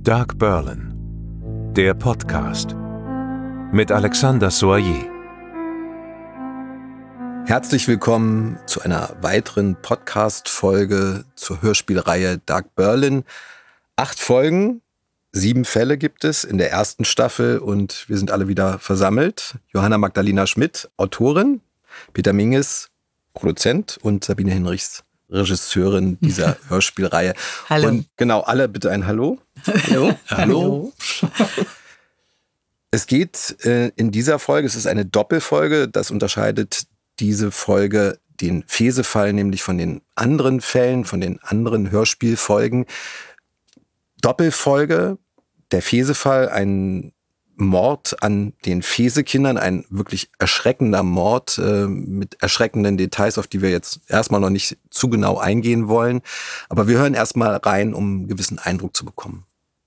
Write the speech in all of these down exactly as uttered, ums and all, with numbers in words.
Dark Berlin, der Podcast mit Alexander Soyer. Herzlich willkommen zu einer weiteren Podcast-Folge zur Hörspielreihe Dark Berlin. Acht Folgen, sieben Fälle gibt es in der ersten Staffel und wir sind alle wieder versammelt. Johanna Magdalena Schmidt, Autorin, Peter Minges, Produzent und Sabine Hinrichs, Regisseurin dieser Hörspielreihe. Hallo. Und genau, alle bitte ein Hallo. Hallo. Hallo. Es geht äh, in dieser Folge, es ist eine Doppelfolge, das unterscheidet diese Folge den Fese-Fall nämlich von den anderen Fällen, von den anderen Hörspielfolgen. Doppelfolge, der Fese-Fall, ein Mord an den Fese-Kindern, ein wirklich erschreckender Mord äh, mit erschreckenden Details, auf die wir jetzt erstmal noch nicht zu genau eingehen wollen. Aber wir hören erstmal rein, um einen gewissen Eindruck zu bekommen.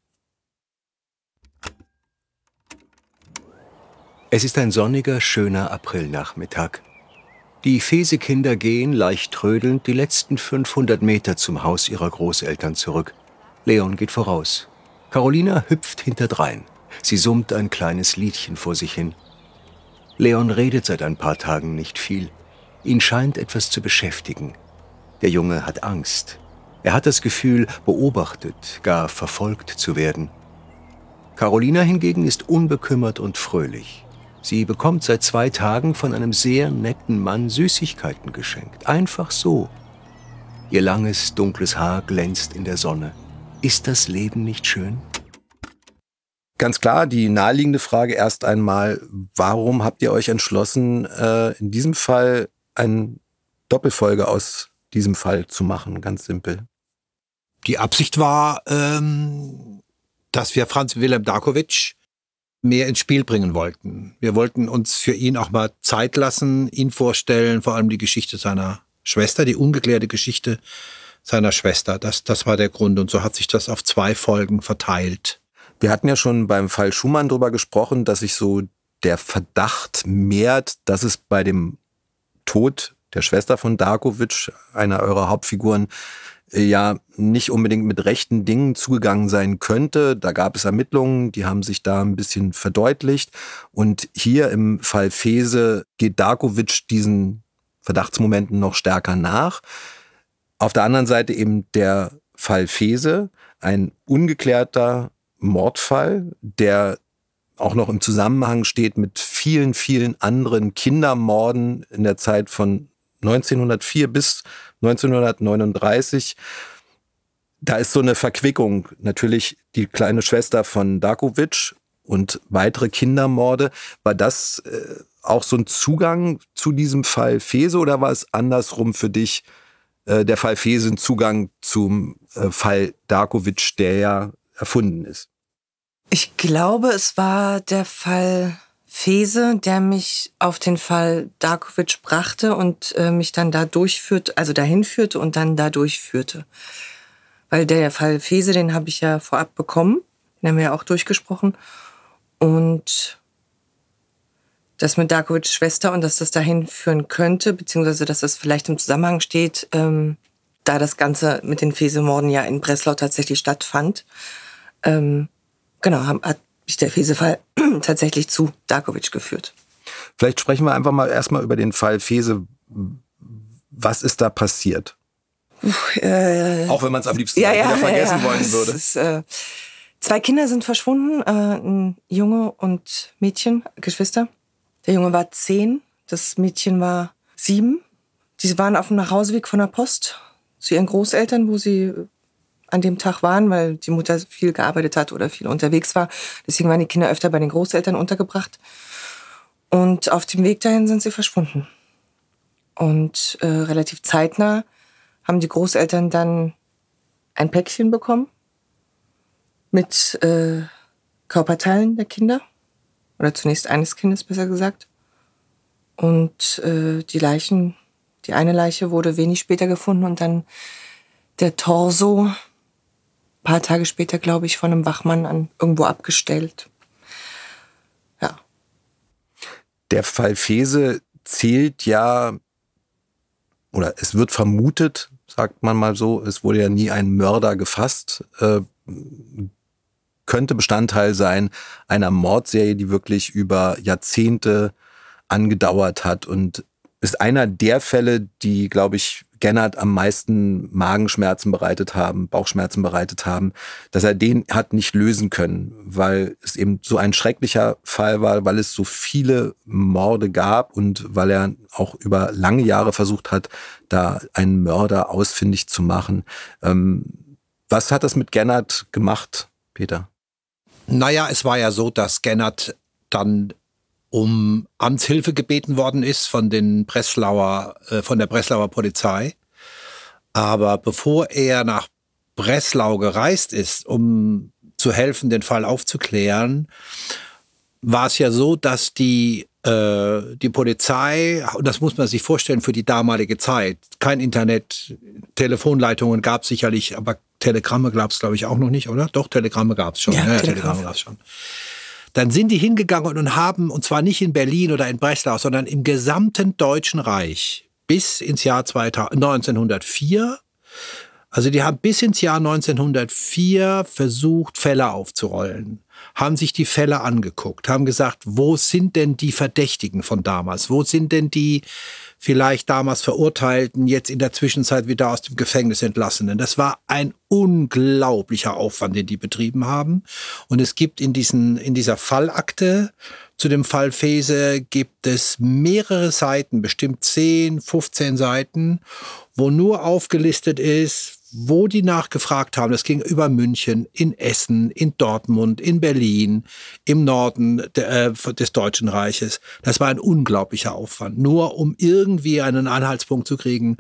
Es ist ein sonniger, schöner Aprilnachmittag. Die Fese-Kinder gehen, leicht trödelnd, die letzten fünfhundert Meter zum Haus ihrer Großeltern zurück. Leon geht voraus. Carolina hüpft hinterdrein. Sie summt ein kleines Liedchen vor sich hin. Leon redet seit ein paar Tagen nicht viel. Ihn scheint etwas zu beschäftigen. Der Junge hat Angst. Er hat das Gefühl, beobachtet, gar verfolgt zu werden. Carolina hingegen ist unbekümmert und fröhlich. Sie bekommt seit zwei Tagen von einem sehr netten Mann Süßigkeiten geschenkt. Einfach so. Ihr langes, dunkles Haar glänzt in der Sonne. Ist das Leben nicht schön? Ganz klar, die naheliegende Frage erst einmal, warum habt ihr euch entschlossen, äh, in diesem Fall eine Doppelfolge aus diesem Fall zu machen? Ganz simpel. Die Absicht war, ähm, dass wir Franz Wilhelm Darkowitsch mehr ins Spiel bringen wollten. Wir wollten uns für ihn auch mal Zeit lassen, ihn vorstellen, vor allem die Geschichte seiner Schwester, die ungeklärte Geschichte seiner Schwester. Das, das war der Grund und so hat sich das auf zwei Folgen verteilt. Wir hatten ja schon beim Fall Schumann darüber gesprochen, dass sich so der Verdacht mehrt, dass es bei dem Tod der Schwester von Darkowitsch, einer eurer Hauptfiguren, ja nicht unbedingt mit rechten Dingen zugegangen sein könnte. Da gab es Ermittlungen, die haben sich da ein bisschen verdeutlicht. Und hier im Fall Fese geht Darkowitsch diesen Verdachtsmomenten noch stärker nach. Auf der anderen Seite eben der Fall Fese, ein ungeklärter Mordfall, der auch noch im Zusammenhang steht mit vielen, vielen anderen Kindermorden in der Zeit von neunzehnhundertvier bis neunzehnhundertneununddreißig. Da ist so eine Verquickung. Natürlich die kleine Schwester von Darkowitsch und weitere Kindermorde. War das äh, auch so ein Zugang zu diesem Fall Fese oder war es andersrum für dich, äh, der Fall Fese ein Zugang zum äh, Fall Darkowitsch, der ja erfunden ist? Ich glaube, es war der Fall Fese, der mich auf den Fall Darkowitsch brachte und äh, mich dann da durchführte, also dahin führte und dann da durchführte. Weil der Fall Fese, den habe ich ja vorab bekommen, den haben wir ja auch durchgesprochen. Und das mit Darkowitschs Schwester und dass das dahin führen könnte, beziehungsweise dass das vielleicht im Zusammenhang steht, ähm, da das Ganze mit den Fese-Morden ja in Breslau tatsächlich stattfand. Ähm, genau, hat mich der Fese-Fall tatsächlich zu Darkowitsch geführt. Vielleicht sprechen wir einfach mal erstmal über den Fall Fese. Was ist da passiert? Uff, äh, Auch wenn man es am liebsten ja, wieder ja, vergessen ja, wollen würde. Ist, äh, zwei Kinder sind verschwunden, äh, ein Junge und Mädchen, Geschwister. Der Junge war zehn, das Mädchen war sieben. Die waren auf dem Nachhauseweg von der Post zu ihren Großeltern, wo sie an dem Tag waren, weil die Mutter viel gearbeitet hat oder viel unterwegs war. Deswegen waren die Kinder öfter bei den Großeltern untergebracht. Und auf dem Weg dahin sind sie verschwunden. Und äh, relativ zeitnah haben die Großeltern dann ein Päckchen bekommen mit äh, Körperteilen der Kinder. Oder zunächst eines Kindes, besser gesagt. Und äh, die Leichen, die eine Leiche wurde wenig später gefunden und dann der Torso, ein paar Tage später, glaube ich, von einem Wachmann an irgendwo abgestellt. Ja. Der Fall Fese zählt ja, oder es wird vermutet, sagt man mal so, es wurde ja nie ein Mörder gefasst. Äh, könnte Bestandteil sein einer Mordserie, die wirklich über Jahrzehnte angedauert hat und ist einer der Fälle, die, glaube ich, Gennard am meisten Magenschmerzen bereitet haben, Bauchschmerzen bereitet haben, dass er den hat nicht lösen können, weil es eben so ein schrecklicher Fall war, weil es so viele Morde gab und weil er auch über lange Jahre versucht hat, da einen Mörder ausfindig zu machen. Ähm, was hat das mit Gennard gemacht, Peter? Naja, es war ja so, dass Gennard dann um Amtshilfe gebeten worden ist von den Breslauer, äh, von der Breslauer Polizei. Aber bevor er nach Breslau gereist ist, um zu helfen, den Fall aufzuklären, war es ja so, dass die, äh, die Polizei, und das muss man sich vorstellen für die damalige Zeit, kein Internet, Telefonleitungen gab es sicherlich, aber Telegramme gab es, glaube ich, auch noch nicht, oder? Doch, Telegramme gab es schon. Ja, ja, Telegramm. Telegramme gab es schon. Dann sind die hingegangen und haben, und zwar nicht in Berlin oder in Breslau, sondern im gesamten Deutschen Reich bis ins Jahr neunzehnhundertvier, also die haben bis ins Jahr neunzehnhundertvier versucht, Fälle aufzurollen, haben sich die Fälle angeguckt, haben gesagt, wo sind denn die Verdächtigen von damals? Wo sind denn die vielleicht damals Verurteilten, jetzt in der Zwischenzeit wieder aus dem Gefängnis Entlassenen? Das war ein unglaublicher Aufwand, den die betrieben haben. Und es gibt in diesen, in dieser Fallakte zu dem Fall Fehse gibt es mehrere Seiten, bestimmt zehn, fünfzehn Seiten, wo nur aufgelistet ist, wo die nachgefragt haben. Das ging über München, in Essen, in Dortmund, in Berlin, im Norden de, äh, des Deutschen Reiches. Das war ein unglaublicher Aufwand, nur um irgendwie einen Anhaltspunkt zu kriegen,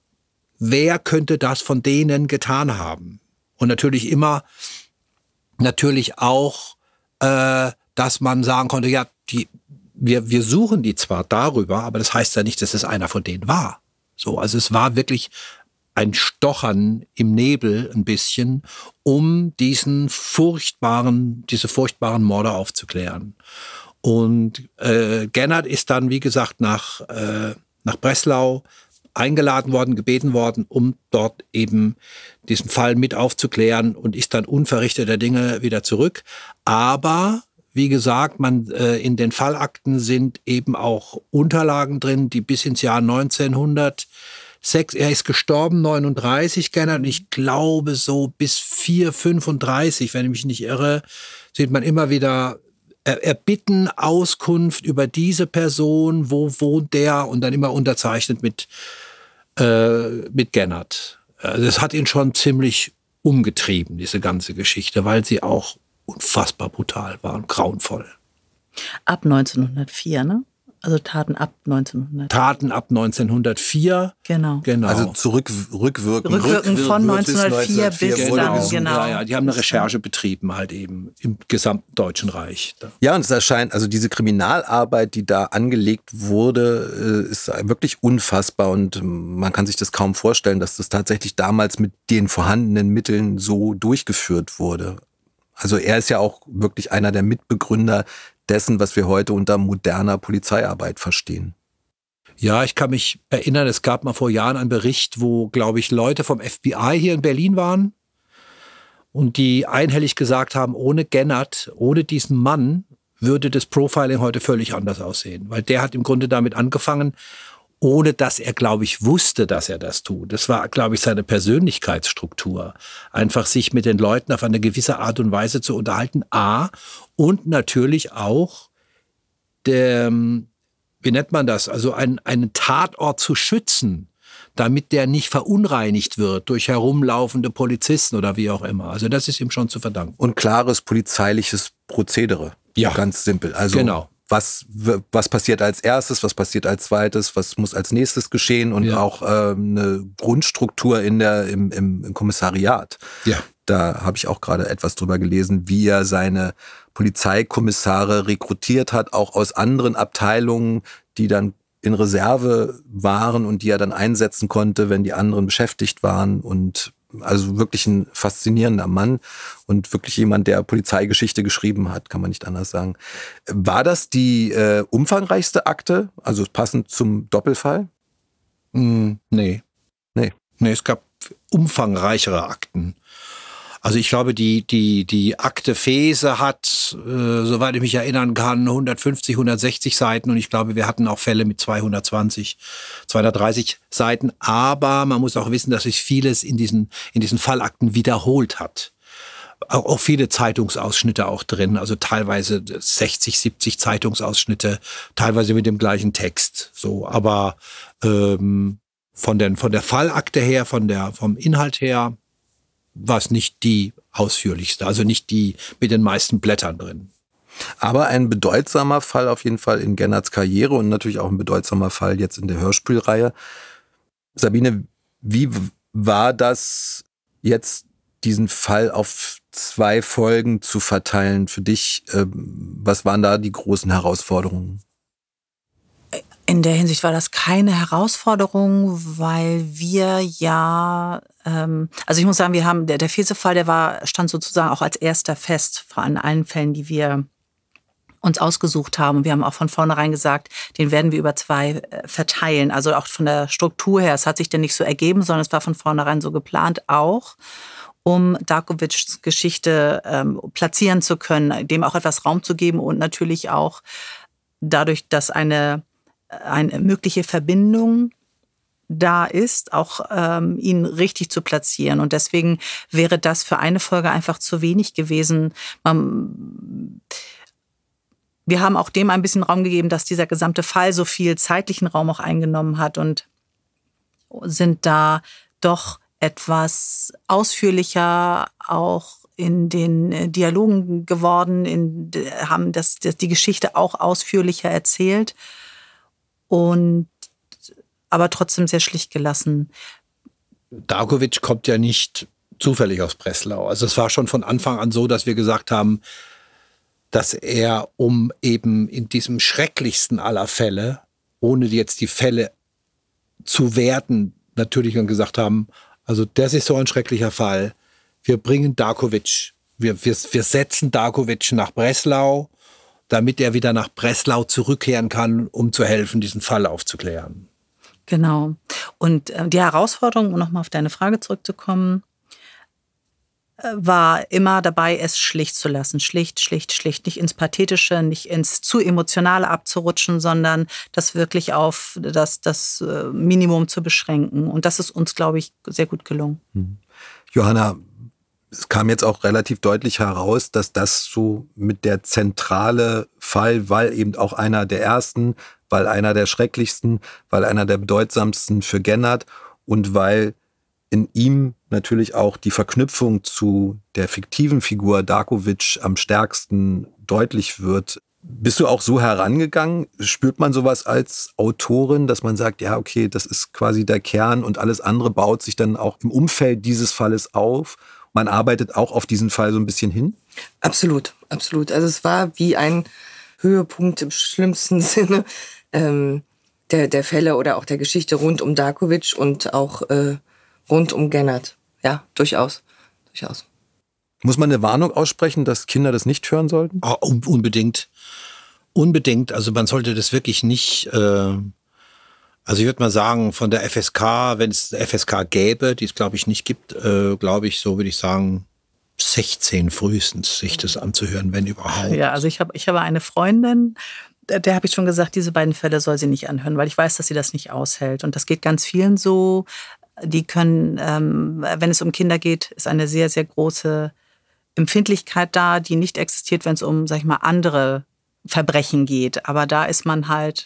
wer könnte das von denen getan haben. Und natürlich immer, natürlich auch, äh, dass man sagen konnte, ja, die, wir, wir suchen die zwar darüber, aber das heißt ja nicht, dass es einer von denen war. So, also es war wirklich ein Stochern im Nebel ein bisschen, um diesen furchtbaren, diese furchtbaren Morde aufzuklären. Und äh, Gennard ist dann, wie gesagt, nach, äh, nach Breslau eingeladen worden, gebeten worden, um dort eben diesen Fall mit aufzuklären und ist dann unverrichteter Dinge wieder zurück. Aber wie gesagt, man äh, in den Fallakten sind eben auch Unterlagen drin, die bis ins Jahr neunzehnhundertsechs, er ist gestorben neununddreißig, Gennard, und ich glaube so bis vier fünfunddreißig, wenn ich mich nicht irre, sieht man immer wieder er, erbitten Auskunft über diese Person, wo wohnt der, und dann immer unterzeichnet mit, äh, mit Gennard. Also das hat ihn schon ziemlich umgetrieben, diese ganze Geschichte, weil sie auch unfassbar brutal war und grauenvoll. Ab neunzehnhundertvier, ne? Also Taten ab neunzehnhundert. Taten ab neunzehnhundertvier. Genau. Genau. Also zurück, rückwirkend. Rückwirkend von neunzehnhundertvier bis Genau. dann, genau. Ja, ja, die haben eine Recherche betrieben halt eben im gesamten Deutschen Reich. Ja, und es erscheint, also diese Kriminalarbeit, die da angelegt wurde, ist wirklich unfassbar und man kann sich das kaum vorstellen, dass das tatsächlich damals mit den vorhandenen Mitteln so durchgeführt wurde. Also er ist ja auch wirklich einer der Mitbegründer dessen, was wir heute unter moderner Polizeiarbeit verstehen. Ja, ich kann mich erinnern, es gab mal vor Jahren einen Bericht, wo, glaube ich, Leute vom F B I hier in Berlin waren und die einhellig gesagt haben, ohne Gennard, ohne diesen Mann würde das Profiling heute völlig anders aussehen. Weil der hat im Grunde damit angefangen, ohne dass er, glaube ich, wusste, dass er das tut. Das war, glaube ich, seine Persönlichkeitsstruktur. Einfach sich mit den Leuten auf eine gewisse Art und Weise zu unterhalten. A. Und natürlich auch, der, wie nennt man das? Also einen, einen Tatort zu schützen, damit der nicht verunreinigt wird durch herumlaufende Polizisten oder wie auch immer. Also das ist ihm schon zu verdanken. Und klares polizeiliches Prozedere. Ja. Ganz simpel. Also genau. Was, was passiert als erstes, was passiert als zweites, was muss als nächstes geschehen und ja. auch ähm, eine Grundstruktur in der, im, im, im Kommissariat. Ja. Da habe ich auch gerade etwas drüber gelesen, wie er seine Polizeikommissare rekrutiert hat, auch aus anderen Abteilungen, die dann in Reserve waren und die er dann einsetzen konnte, wenn die anderen beschäftigt waren. Und also wirklich ein faszinierender Mann und wirklich jemand, der Polizeigeschichte geschrieben hat, kann man nicht anders sagen. War das die äh, umfangreichste Akte, also passend zum Doppelfall? Mm, nee. Nee. Nee, es gab umfangreichere Akten. Also ich glaube, die, die, die Akte Fehse hat, äh, soweit ich mich erinnern kann, hundertfünfzig, hundertsechzig Seiten und ich glaube, wir hatten auch Fälle mit zweihundertzwanzig, zweihundertdreißig Seiten. Aber man muss auch wissen, dass sich vieles in diesen, in diesen Fallakten wiederholt hat. Auch, auch viele Zeitungsausschnitte auch drin, also teilweise sechzig, siebzig Zeitungsausschnitte, teilweise mit dem gleichen Text. So, aber ähm, von, den, von der Fallakte her, von der, vom Inhalt her, war es nicht die ausführlichste, also nicht die mit den meisten Blättern drin. Aber ein bedeutsamer Fall auf jeden Fall in Gennerts Karriere und natürlich auch ein bedeutsamer Fall jetzt in der Hörspielreihe. Sabine, wie war das jetzt, diesen Fall auf zwei Folgen zu verteilen für dich? Was waren da die großen Herausforderungen? In der Hinsicht war das keine Herausforderung, weil wir ja, ähm, also ich muss sagen, wir haben, der, der Fehse-Fall, der war, stand sozusagen auch als erster fest von allen Fällen, die wir uns ausgesucht haben. Und wir haben auch von vornherein gesagt, den werden wir über zwei äh, verteilen. Also auch von der Struktur her, es hat sich dann nicht so ergeben, sondern es war von vornherein so geplant auch, um Darkovics Geschichte ähm, platzieren zu können, dem auch etwas Raum zu geben und natürlich auch dadurch, dass eine eine mögliche Verbindung da ist, auch ähm, ihn richtig zu platzieren. Und deswegen wäre das für eine Folge einfach zu wenig gewesen. Man, wir haben auch dem ein bisschen Raum gegeben, dass dieser gesamte Fall so viel zeitlichen Raum auch eingenommen hat und sind da doch etwas ausführlicher auch in den Dialogen geworden, in, haben das, das, die Geschichte auch ausführlicher erzählt. Und aber trotzdem sehr schlicht gelassen. Darkovic kommt ja nicht zufällig aus Breslau. Also es war schon von Anfang an so, dass wir gesagt haben, dass er, um eben in diesem schrecklichsten aller Fälle, ohne jetzt die Fälle zu werten, natürlich dann gesagt haben, also das ist so ein schrecklicher Fall. Wir bringen Darkovic, wir, wir, wir setzen Darkovic nach Breslau, damit er wieder nach Breslau zurückkehren kann, um zu helfen, diesen Fall aufzuklären. Genau. Und die Herausforderung, um nochmal auf deine Frage zurückzukommen, war immer dabei, es schlicht zu lassen. Schlicht, schlicht, schlicht. Nicht ins Pathetische, nicht ins zu Emotionale abzurutschen, sondern das wirklich auf das, das Minimum zu beschränken. Und das ist uns, glaube ich, sehr gut gelungen. Hm. Johanna, es kam jetzt auch relativ deutlich heraus, dass das so mit der zentrale Fall, weil eben auch einer der ersten, weil einer der schrecklichsten, weil einer der bedeutsamsten für Gennert und weil in ihm natürlich auch die Verknüpfung zu der fiktiven Figur Darkovic am stärksten deutlich wird. Bist du auch so herangegangen? Spürt man sowas als Autorin, dass man sagt, ja, okay, das ist quasi der Kern und alles andere baut sich dann auch im Umfeld dieses Falles auf? Man arbeitet auch auf diesen Fall so ein bisschen hin? Absolut, absolut. Also es war wie ein Höhepunkt im schlimmsten Sinne ähm, der, der Fälle oder auch der Geschichte rund um Darkovic und auch äh, rund um Gennert. Ja, durchaus, durchaus. Muss man eine Warnung aussprechen, dass Kinder das nicht hören sollten? Oh, unbedingt. Unbedingt. Also man sollte das wirklich nicht... Äh Also ich würde mal sagen, von der F S K, wenn es F S K gäbe, die es glaube ich nicht gibt, äh, glaube ich, so würde ich sagen, sechzehn frühestens, sich das anzuhören, wenn überhaupt. Ja, also ich habe ich habe eine Freundin, der, der habe ich schon gesagt, diese beiden Fälle soll sie nicht anhören, weil ich weiß, dass sie das nicht aushält. Und das geht ganz vielen so. Die können, ähm, wenn es um Kinder geht, ist eine sehr, sehr große Empfindlichkeit da, die nicht existiert, wenn es um, sag ich mal, andere Verbrechen geht. Aber da ist man halt,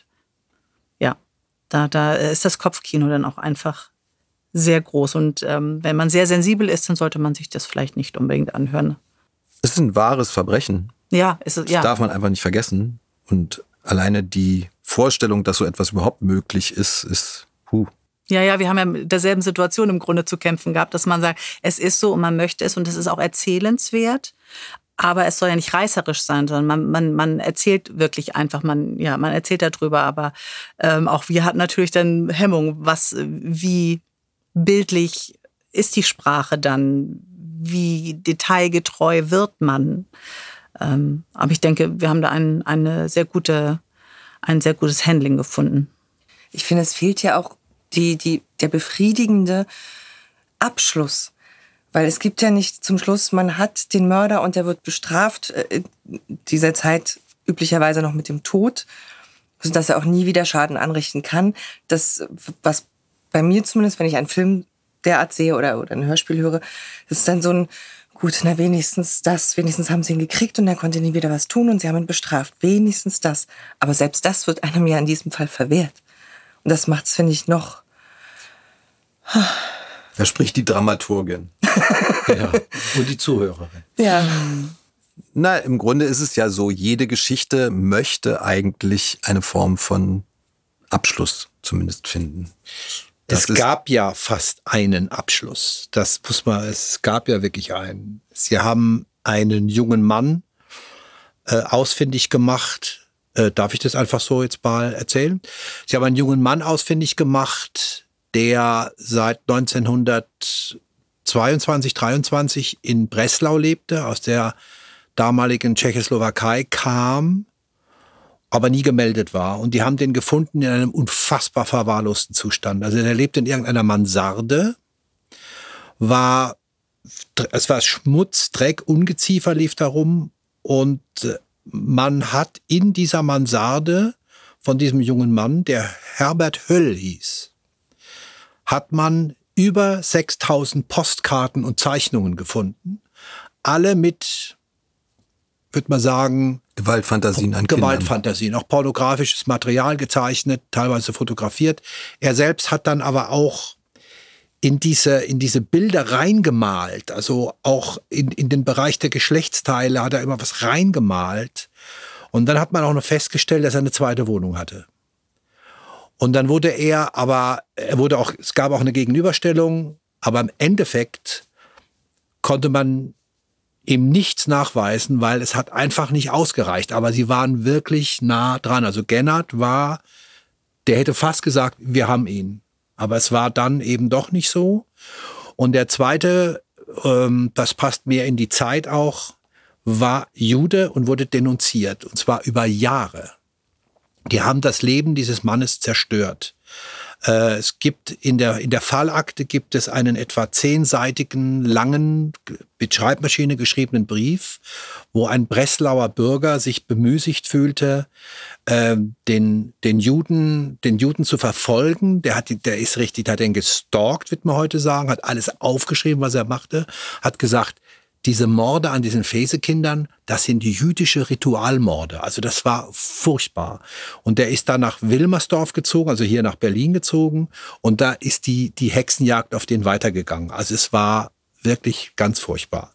ja, Da, da ist das Kopfkino dann auch einfach sehr groß. Und ähm, wenn man sehr sensibel ist, dann sollte man sich das vielleicht nicht unbedingt anhören. Es ist ein wahres Verbrechen. Ja, ist es, Das ja. darf man einfach nicht vergessen. Und alleine die Vorstellung, dass so etwas überhaupt möglich ist, ist puh. Ja, ja, wir haben ja mit derselben Situation im Grunde zu kämpfen gehabt, dass man sagt, es ist so und man möchte es und es ist auch erzählenswert. Aber es soll ja nicht reißerisch sein, sondern man, man, man erzählt wirklich einfach, man, ja, man erzählt darüber, aber ähm, auch wir hatten natürlich dann Hemmung, was, wie bildlich ist die Sprache dann, wie detailgetreu wird man. Ähm, aber ich denke, wir haben da ein, eine sehr gute, ein sehr gutes Handling gefunden. Ich finde, es fehlt ja auch die, die, der befriedigende Abschluss. Weil es gibt ja nicht zum Schluss, man hat den Mörder und der wird bestraft, in dieser Zeit üblicherweise noch mit dem Tod, sodass er auch nie wieder Schaden anrichten kann. Das, was bei mir zumindest, wenn ich einen Film derart sehe oder, oder ein Hörspiel höre, das ist dann so ein, gut, na wenigstens das, wenigstens haben sie ihn gekriegt und er konnte nie wieder was tun und sie haben ihn bestraft. Wenigstens das. Aber selbst das wird einem ja in diesem Fall verwehrt. Und das macht's, finde ich, noch... Da spricht die Dramaturgin. Ja. Und die Zuhörerin. Ja. Na, im Grunde ist es ja so, jede Geschichte möchte eigentlich eine Form von Abschluss zumindest finden. Das es gab ja fast einen Abschluss. Das muss man, es gab ja wirklich einen. Sie haben einen jungen Mann äh, ausfindig gemacht. Äh, darf ich das einfach so jetzt mal erzählen? Sie haben einen jungen Mann ausfindig gemacht, der seit neunzehnhundertzweiundzwanzig, dreiundzwanzig in Breslau lebte, aus der damaligen Tschechoslowakei kam, aber nie gemeldet war. Und die haben den gefunden in einem unfassbar verwahrlosten Zustand. Also der lebte in irgendeiner Mansarde, war, es war Schmutz, Dreck, Ungeziefer lief da rum und man hat in dieser Mansarde von diesem jungen Mann, der Herbert Höll hieß, hat man über sechstausend Postkarten und Zeichnungen gefunden. Alle mit, würde man sagen, Gewaltfantasien an Kindern. Gewaltfantasien, auch pornografisches Material gezeichnet, teilweise fotografiert. Er selbst hat dann aber auch in diese, in diese Bilder reingemalt, also auch in, in den Bereich der Geschlechtsteile hat er immer was reingemalt. Und dann hat man auch noch festgestellt, dass er eine zweite Wohnung hatte. Und dann wurde er, aber er wurde auch, es gab auch eine Gegenüberstellung, aber im Endeffekt konnte man ihm nichts nachweisen, weil es hat einfach nicht ausgereicht. Aber sie waren wirklich nah dran. Also Gennard war, der hätte fast gesagt, wir haben ihn. Aber es war dann eben doch nicht so. Und der zweite, ähm, das passt mehr in die Zeit auch, war Jude und wurde denunziert. Und zwar über Jahre. Die haben das Leben dieses Mannes zerstört. Äh, es gibt in der, in der Fallakte gibt es einen etwa zehnseitigen, langen, mit Schreibmaschine geschriebenen Brief, wo ein Breslauer Bürger sich bemüßigt fühlte, äh, den, den Juden, den Juden zu verfolgen. Der hat, der ist richtig, der hat den gestalkt, wird man heute sagen, hat alles aufgeschrieben, was er machte, hat gesagt, diese Morde an diesen Fesekindern, das sind jüdische Ritualmorde. Also das war furchtbar. Und der ist dann nach Wilmersdorf gezogen, also hier nach Berlin gezogen. Und da ist die, die Hexenjagd auf den weitergegangen. Also es war wirklich ganz furchtbar.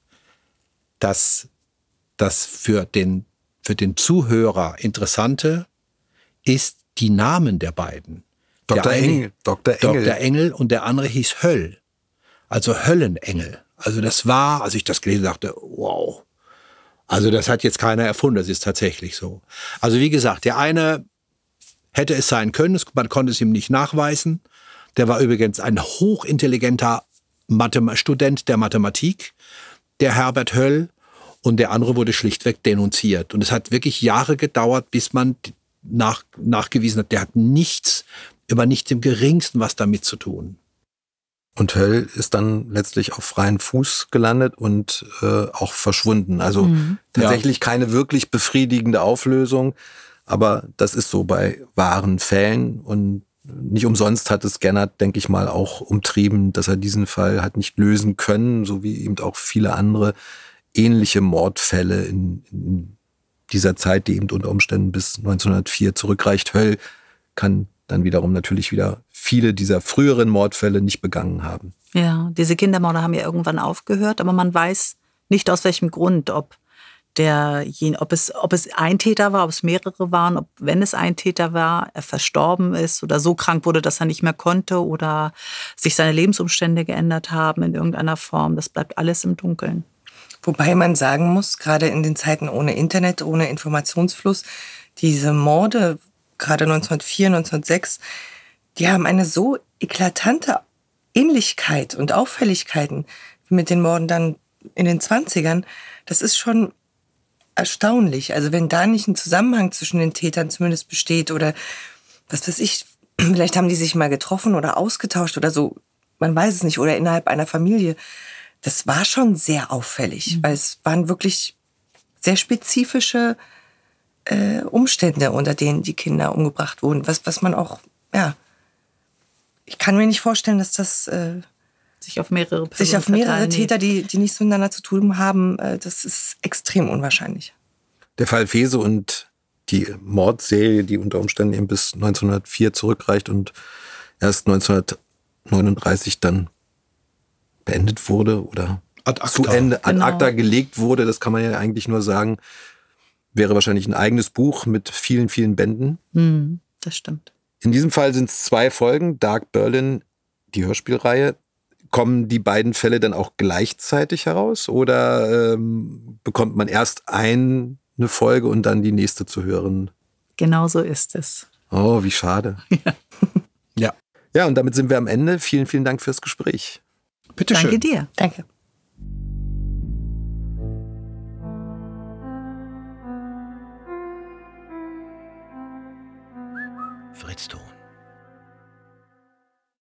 Das, das für den, für den Zuhörer Interessante ist die Namen der beiden. Doktor Engel. Doktor Engel. Doktor Engel und der andere hieß Höll. Also Höllenengel. Also das war, als ich das gelesen habe, dachte, wow. Also das hat jetzt keiner erfunden, das ist tatsächlich so. Also wie gesagt, der eine hätte es sein können, man konnte es ihm nicht nachweisen. Der war übrigens ein hochintelligenter Mathem- Student der Mathematik, der Herbert Höll, und der andere wurde schlichtweg denunziert. Und es hat wirklich Jahre gedauert, bis man nach, nachgewiesen hat, der hat nichts, über nichts im Geringsten was damit zu tun. Und Höll ist dann letztlich auf freien Fuß gelandet und äh, auch verschwunden. Also mhm. tatsächlich ja. keine wirklich befriedigende Auflösung. Aber das ist so bei wahren Fällen. Und nicht umsonst hat es Gennard, denke ich mal, auch umtrieben, dass er diesen Fall hat nicht lösen können, so wie eben auch viele andere ähnliche Mordfälle in, in dieser Zeit, die eben unter Umständen bis neunzehnhundertvier zurückreicht. Höll kann dann wiederum natürlich wieder viele dieser früheren Mordfälle nicht begangen haben. Ja, diese Kindermorde haben ja irgendwann aufgehört, aber man weiß nicht aus welchem Grund, ob der, ob es, ob es ein Täter war, ob es mehrere waren, ob, wenn es ein Täter war, er verstorben ist oder so krank wurde, dass er nicht mehr konnte oder sich seine Lebensumstände geändert haben in irgendeiner Form. Das bleibt alles im Dunkeln. Wobei man sagen muss, gerade in den Zeiten ohne Internet, ohne Informationsfluss, diese Morde, gerade neunzehnhundertvier, neunzehnhundertsechs, die haben eine so eklatante Ähnlichkeit und Auffälligkeiten mit den Morden dann in den zwanzigern. Das ist schon erstaunlich. Also wenn da nicht ein Zusammenhang zwischen den Tätern zumindest besteht oder was weiß ich, vielleicht haben die sich mal getroffen oder ausgetauscht oder so, man weiß es nicht, oder innerhalb einer Familie, das war schon sehr auffällig, mhm. weil es waren wirklich sehr spezifische äh, Umstände, unter denen die Kinder umgebracht wurden. Was, was man auch, ja, ich kann mir nicht vorstellen, dass das äh, sich auf mehrere Personen sich auf mehrere verteilen. Täter, die, die nichts miteinander zu tun haben, äh, das ist extrem unwahrscheinlich. Der Fall Fese und die Mordserie, die unter Umständen eben bis neunzehnhundertvier zurückreicht und erst neunzehnhundertneununddreißig dann beendet wurde oder Ad acta. zu Ende ad Genau. acta gelegt wurde, das kann man ja eigentlich nur sagen, wäre wahrscheinlich ein eigenes Buch mit vielen, vielen Bänden. Hm, das stimmt. In diesem Fall sind es zwei Folgen, Dark Berlin, die Hörspielreihe. Kommen die beiden Fälle dann auch gleichzeitig heraus oder ähm, bekommt man erst ein, eine Folge und dann die nächste zu hören? Genau so ist es. Oh, wie schade. Ja. Ja. Ja, und damit sind wir am Ende. Vielen, vielen Dank fürs Gespräch. Bitte schön. Danke dir. Danke. Fritz Ton.